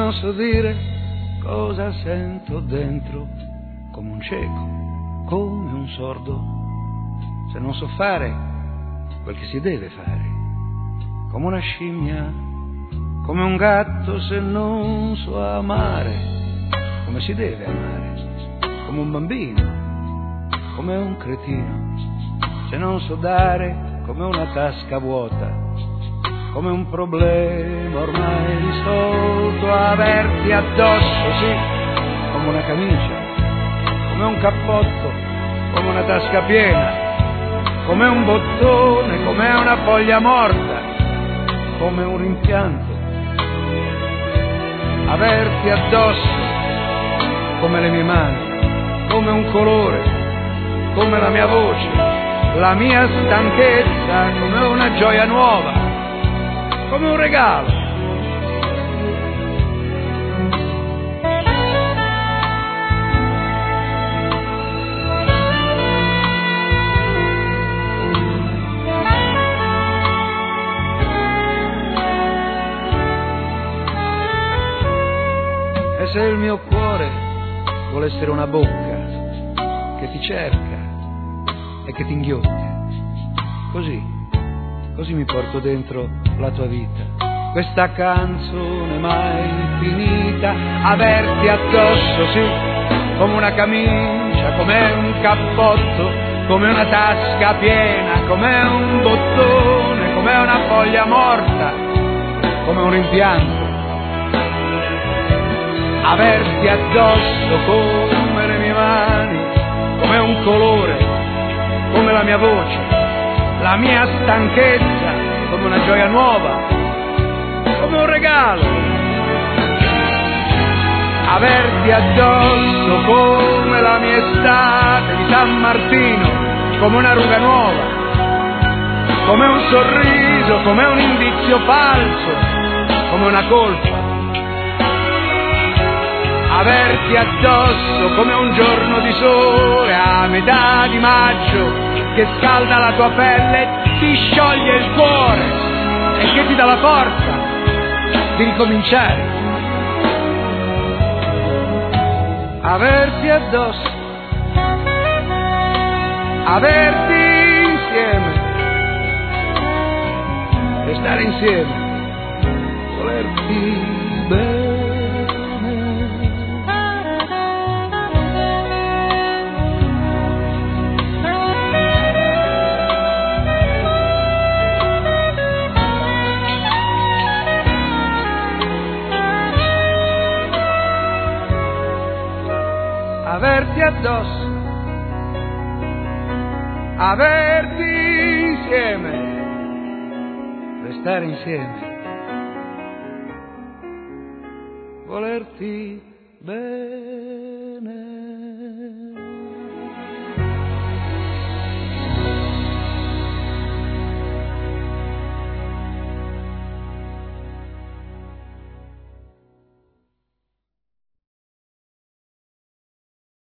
non so dire cosa sento dentro, come un cieco, come un sordo, se non so fare quel che si deve fare, come una scimmia, come un gatto se non so amare, come si deve amare, come un bambino, come un cretino, se non so dare, come una tasca vuota, come un problema ormai risolto, averti addosso, sì, come una camicia, come un cappotto, come una tasca piena, come un bottone, come una foglia morta, come un rimpianto, averti addosso, come le mie mani, come un colore, come la mia voce, la mia stanchezza, come una gioia nuova, come un regalo. E se il mio cuore vuole essere una bocca che ti cerca e che ti inghiotte, così mi porto dentro la tua vita, questa canzone mai finita, averti addosso, sì, come una camicia, come un cappotto, come una tasca piena, come un bottone, come una foglia morta, come un rimpianto, averti addosso come le mie mani, come un colore, come la mia voce, la mia stanchezza, come una gioia nuova, come un regalo, averti addosso come la mia estate di San Martino, come una ruga nuova, come un sorriso, come un indizio falso, come una colpa, averti addosso come un giorno di sole a metà di maggio che scalda la tua pelle, ti scioglie il cuore e che ti dà la forza di ricominciare. Averti addosso, averti insieme, restare insieme, volerti bene. Averti addosso, averti insieme, restare insieme, volerti bene.